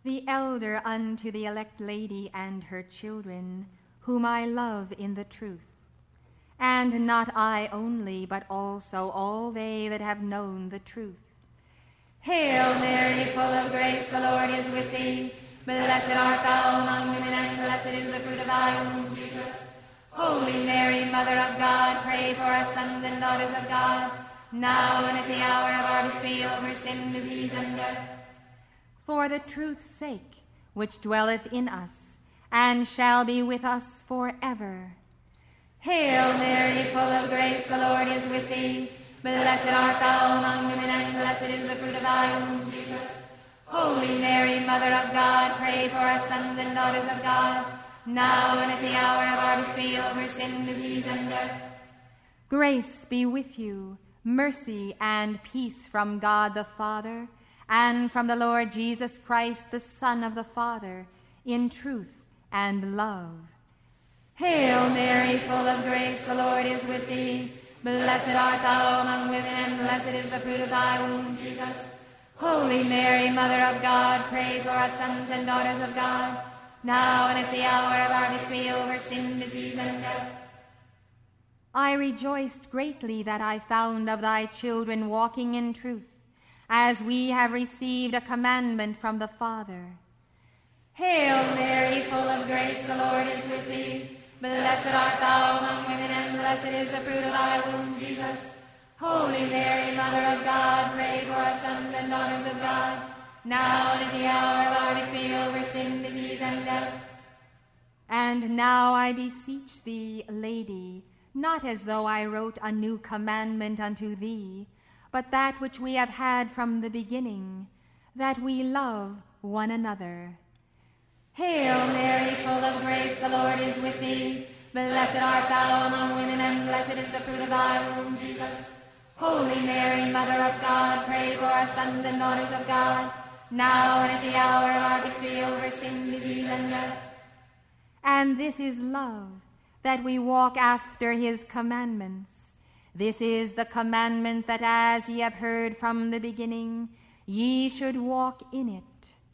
The elder unto the elect lady and her children, whom I love in the truth, and not I only, but also all they that have known the truth. Hail Mary, full of grace, the Lord is with thee. Blessed art thou among women, and blessed is the fruit of thy womb, Jesus. Holy Mary, Mother of God, pray for us sons and daughters of God, now and at the hour of our victory over sin, disease, and death. For the truth's sake, which dwelleth in us, and shall be with us forever. Hail Mary, full of grace, the Lord is with thee. Blessed art thou among women, and blessed is the fruit of thy womb, Jesus. Holy Mary, Mother of God, pray for us sons and daughters of God, now and at the hour of our victory over sin, disease, and death. Grace be with you, mercy and peace from God the Father, and from the Lord Jesus Christ, the Son of the Father, in truth and love. Hail Mary, full of grace, the Lord is with thee. Blessed art thou among women, and blessed is the fruit of thy womb, Jesus. Holy Mary, Mother of God, pray for us sons and daughters of God, now and at the hour of our victory over sin, disease, and death. I rejoiced greatly that I found of thy children walking in truth, as we have received a commandment from the Father. Hail Mary, full of grace, the Lord is with thee. Blessed art thou among women, and blessed is the fruit of thy womb, Jesus. Holy Mary, Mother of God, pray for us sons and daughters of God, now and at the hour of our victory over sin, disease, and death. And now I beseech thee, Lady, not as though I wrote a new commandment unto thee, but that which we have had from the beginning, that we love one another. Hail Mary, full of grace, the Lord is with thee. Blessed art thou among women, and blessed is the fruit of thy womb, Jesus. Holy Mary, Mother of God, pray for us sons and daughters of God, now and at the hour of our victory over sin, disease, and death. And this is love, that we walk after his commandments. This is the commandment, that as ye have heard from the beginning, ye should walk in it.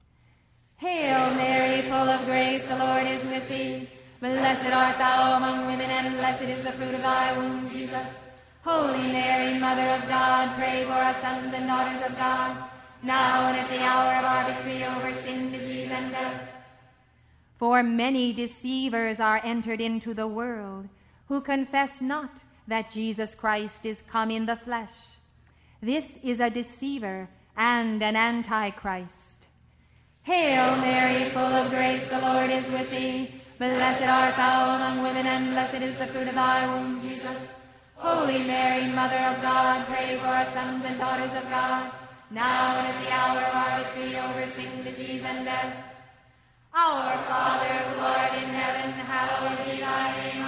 Hail Mary, full of grace, the Lord is with thee. Blessed art thou among women, and blessed is the fruit of thy womb, Jesus. Holy Mary, Mother of God, pray for us sons and daughters of God, now and at the hour of our victory over sin, disease, and death. For many deceivers are entered into the world, who confess not that Jesus Christ is come in the flesh. This is a deceiver and an antichrist. Hail Mary, full of grace, the Lord is with thee. Blessed art thou among women, and blessed is the fruit of thy womb, Jesus. Holy Mary, Mother of God, pray for us sons and daughters of God, now and at the hour of our victory over sin, disease, and death. Our Father, who art in heaven, hallowed be thy name.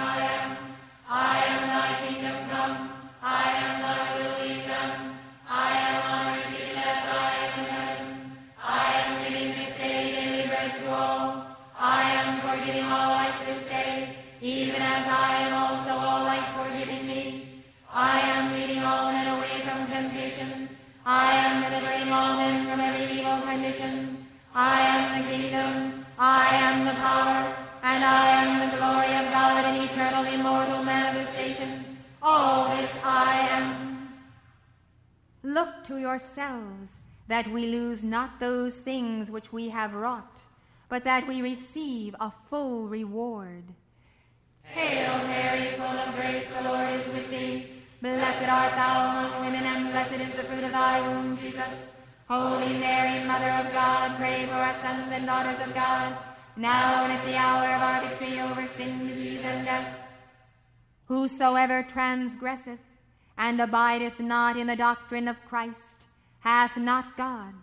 I am thy kingdom come. I am thy will be done. I am on earth even as I am in heaven. I am giving this day daily bread to all. I am forgiving all like this day, even as I am also all like forgiving me. I am leading all men away from temptation. I am delivering all men from every evil condition. I am the kingdom, I am the power, and I am the glory of God in eternal immortal manifestation. All this I am. Look to yourselves, that we lose not those things which we have wrought, but that we receive a full reward. Hail Mary, full of grace, the Lord is with thee. Blessed art thou among women, and blessed is the fruit of thy womb, Jesus. Holy Mary, Mother of God, pray for us sons and daughters of God, now and at the hour of our victory over sin, disease, and death. Whosoever transgresseth and abideth not in the doctrine of Christ hath not God.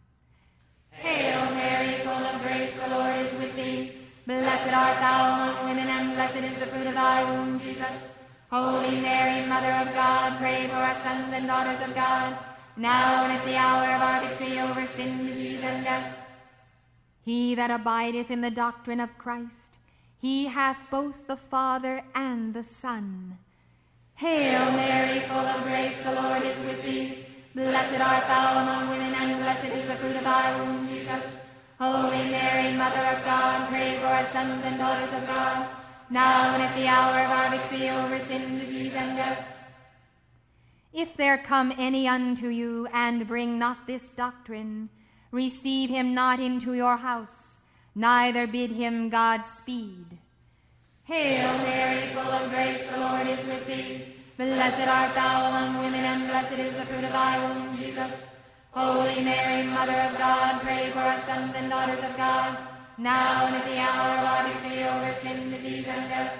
Hail Mary, full of grace, the Lord is with thee. Blessed art thou among women, and blessed is the fruit of thy womb, Jesus. Holy Mary, Mother of God, pray for us sons and daughters of God, now and at the hour of our victory over sin, disease, and death. He that abideth in the doctrine of Christ, he hath both the Father and the Son. Hail Mary, full of grace, the Lord is with thee. Blessed art thou among women, and blessed is the fruit of thy womb, Jesus. Holy us sons and daughters of God, now and at the hour of our victory over sin, disease, and death. If there come any unto you, and bring not this doctrine, receive him not into your house, neither bid him God-speed. Hail Mary, full of grace, the Lord is with thee. Blessed art thou among women, and blessed is the fruit of thy womb, Jesus. Holy Mary, Mother of God, pray for us sons and daughters of God, now and at the hour of our victory over sin, disease, and death.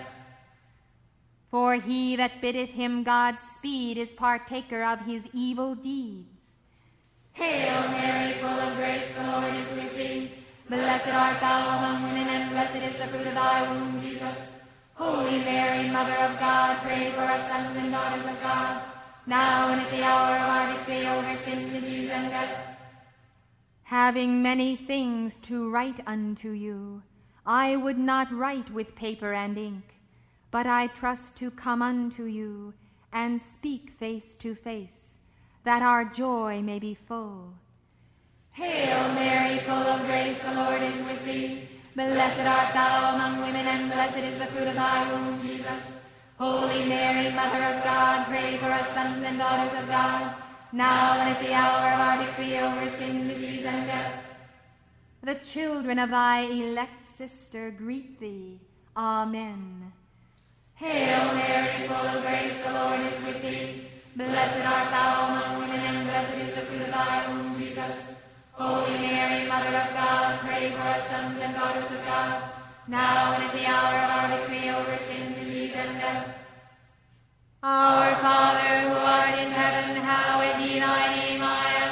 For he that biddeth him God-speed is partaker of his evil deeds. Hail Mary, full of grace, the Lord is with thee. Blessed art thou among women, and blessed is the fruit of thy womb, Jesus. Holy Mary, Mother of God, pray for us sons and daughters of God, now and at the hour of our victory over sin, disease, and death. Having many things to write unto you, I would not write with paper and ink, but I trust to come unto you and speak face to face, that our joy may be full. Hail Mary, full of grace, the Lord is with thee. Blessed art thou among women, and blessed is the fruit of thy womb, Jesus. Holy Mary, Mother of God, pray for us sons and daughters of God, now and at the hour of our victory over sin, disease, and death. The children of thy elect sister greet thee. Amen. Hail Mary, full of grace, the Lord is with thee. Blessed art thou among women, and blessed is the fruit of thy womb, Jesus. Holy Mary, Mother of God, pray for us sons and daughters of God, now and at the hour of our victory over sin, disease, and death. Our Father, who art in heaven, hallowed be thy name.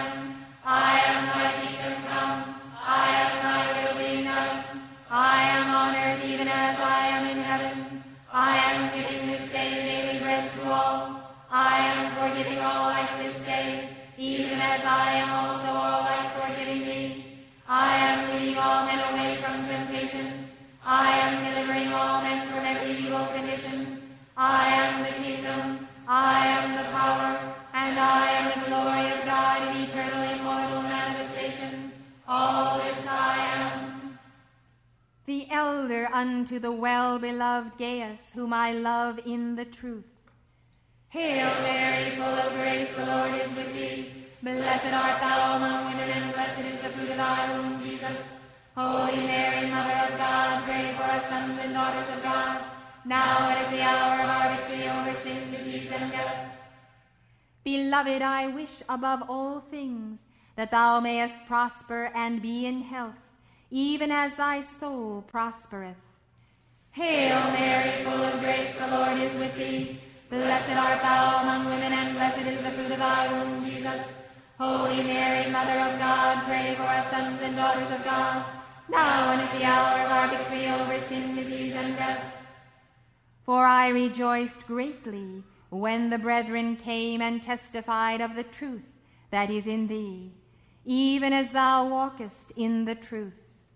I am thy kingdom come. I am thy will being done. I am on earth even as I am in heaven. I am giving this day daily bread to all. I am forgiving all like this day, even as I am also all like forgiving thee. I am leading all men away from temptation. I am delivering all men from every evil condition. I am the kingdom, I am the power, and I am the glory of God in eternal immortal manifestation. All this I am. The elder unto the well-beloved Gaius, whom I love in the truth. Hail Mary, full of grace, the Lord is with thee. Blessed art thou among women, and blessed is the fruit of thy womb, Jesus. Holy Mary, Mother of God, pray for us sons and daughters of God, now and at the hour of our victory over sin, disease, and death. Beloved, I wish above all things that thou mayest prosper and be in health, even as thy soul prospereth. Hail Mary, full of grace, the Lord is with thee. Blessed art thou among women, and blessed is the fruit of thy womb, Jesus. Holy Mary, Mother of God, pray for us sons and daughters of God, now and at the hour of our victory over sin, disease, and death. For I rejoiced greatly when the brethren came and testified of the truth that is in thee, even as thou walkest in the truth.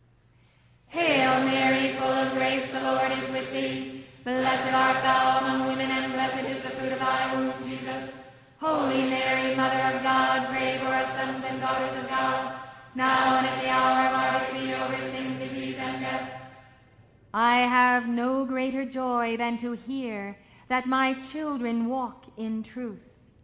Hail Mary, full of grace, the Lord is with thee. Blessed art thou among women, and blessed is the fruit of thy womb, Jesus. Holy Mary, Mother of God, pray for us sons and daughters of God, now and at the hour of our victory over sin, disease, and death. I have no greater joy than to hear that my children walk in truth.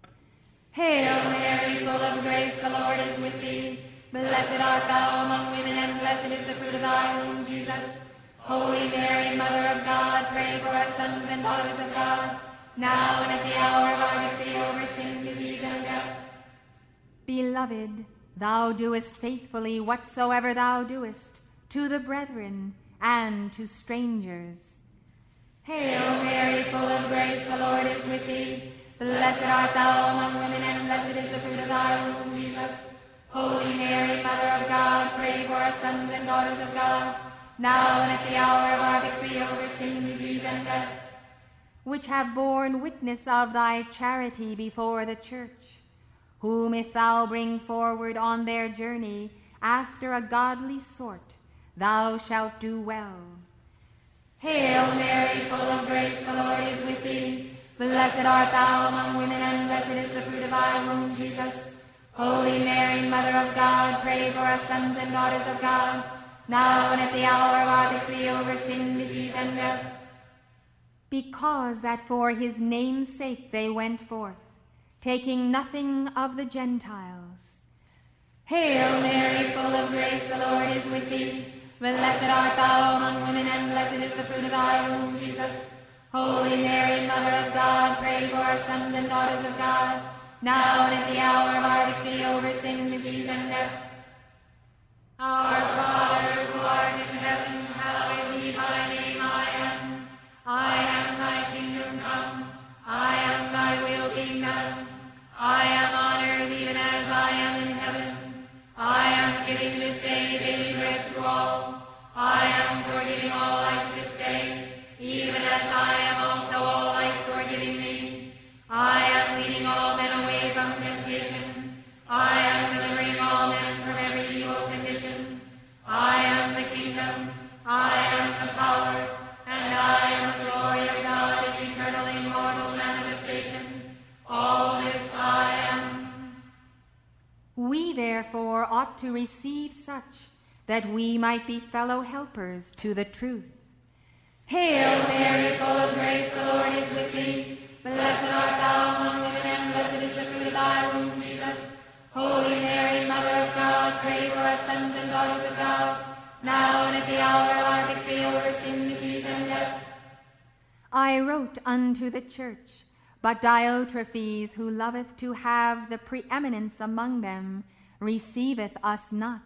Hail Mary, full of grace, the Lord is with thee. Blessed art thou among women, and blessed is the fruit of thy womb, Jesus. Holy Mary, Mother of God, pray for us sons and daughters of God, now and at the hour of our victory over sin, disease, and death. Beloved, thou doest faithfully whatsoever thou doest, to the brethren and to strangers. Hail Mary, full of grace, the Lord is with thee. Blessed art thou among women, and blessed is the fruit of thy womb, Jesus. Holy Mary, Mother of God, pray for us sons and daughters of God, now and at the hour of our victory over sin, disease, and death. Which have borne witness of thy charity before the church, whom if thou bring forward on their journey after a godly sort, thou shalt do well. Hail Mary, full of grace, the Lord is with thee. Blessed art thou among women, and blessed is the fruit of thy womb, Jesus. Holy Mary, Mother of God, pray for us sons and daughters of God, now and at the hour of our victory over sin, disease, and death. Because that for his name's sake they went forth, taking nothing of the Gentiles. Hail Mary, full of grace, the Lord is with thee. Blessed art thou among women, and blessed is the fruit of thy womb, Jesus. Holy Mary, Mother of God, pray for us sons and daughters of God, now and at the hour of our victory over sin, disease, and death. Our Father, who art in heaven, hallowed be thy name. I am thy kingdom come. I am thy will being done. I am on earth even as I am in heaven. I am giving this day daily bread to all. I am forgiving all life this day, even as I am also all life forgiving me. I am leading all men away from temptation. I am delivering all men from every evil condition. I am the kingdom, I am the power, and I am the glory of God in eternal immortal manifestation. All this I am. We therefore ought to receive such, that we might be fellow helpers to the truth. Hail Mary, full of grace, the Lord is with thee. Blessed art thou among women, and blessed is the fruit of thy womb, Jesus. Holy Mary, Mother of God, pray for us sons and daughters of God, now and at the hour of our victory over sin, disease, and death. I wrote unto the church, but Diotrephes, who loveth to have the preeminence among them, receiveth us not.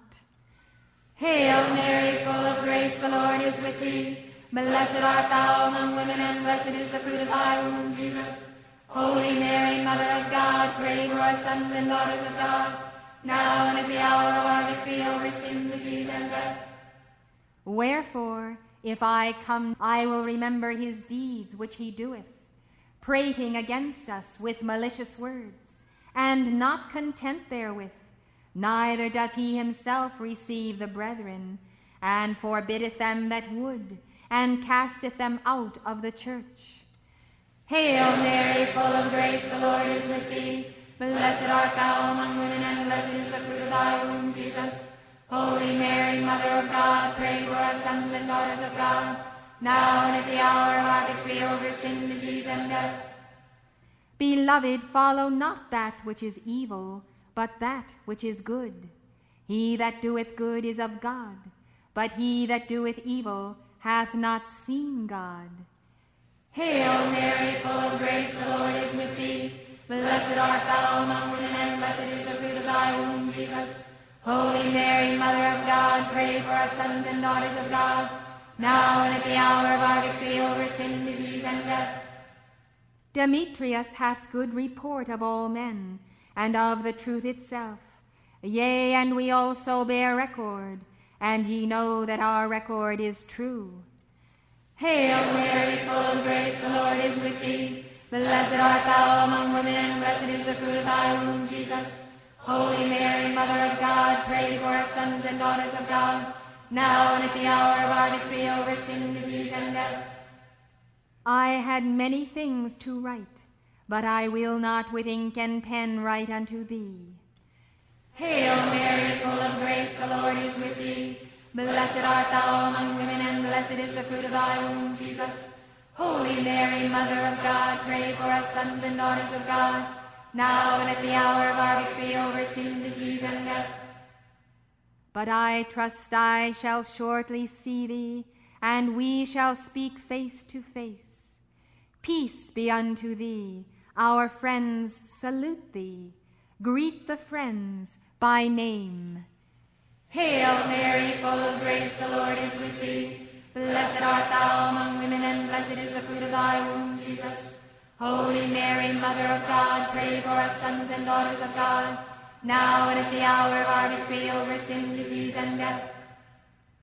Hail Mary, full of grace, the Lord is with thee. Blessed art thou among women, and blessed is the fruit of thy womb, Jesus. Holy Mary, Mother of God, pray for us sons and daughters of God, now and at the hour of our victory over sin, disease, and death. Wherefore, if I come, I will remember his deeds which he doeth, prating against us with malicious words, and not content therewith, neither doth he himself receive the brethren, and forbiddeth them that would, and casteth them out of the church. Hail Mary, full of grace, the Lord is with thee. Blessed art thou among women, and blessed is the fruit of thy womb, Jesus. Holy Mary, Mother of God, pray for us sons and daughters of God, now and at the hour of our victory over sin, disease, and death. Beloved, follow not that which is evil, but that which is good. He that doeth good is of God, but he that doeth evil hath not seen God. Hail Mary, full of grace, the Lord is with thee. Blessed art thou among women, and blessed is the fruit of thy womb, Jesus. Holy Mary, Mother of God, pray for us sons and daughters of God, now and at the hour of our victory over sin, disease, and death. Demetrius hath good report of all men, and of the truth itself. Yea, and we also bear record, and ye know that our record is true. Hail Mary, full of grace, the Lord is with thee. Blessed art thou among women, and blessed is the fruit of thy womb, Jesus. Holy Mary, Mother of God, pray for us sons and daughters of God, now and at the hour of our victory over sin, disease, and death. I had many things to write, but I will not with ink and pen write unto thee. Hail Mary, full of grace, the Lord is with thee. Blessed art thou among women, and blessed is the fruit of thy womb, Jesus. Holy Mary, Mother of God, pray for us sons and daughters of God, now and at the hour of our victory over sin, disease, and death. But I trust I shall shortly see thee, and we shall speak face to face. Peace be unto thee. Our friends salute thee. Greet the friends by name. Hail Mary, full of grace, the Lord is with thee. Blessed art thou among women, and blessed is the fruit of thy womb, Jesus. Holy Mary, Mother of God, pray for us sons and daughters of God, now and at the hour of our victory over sin, disease, and death.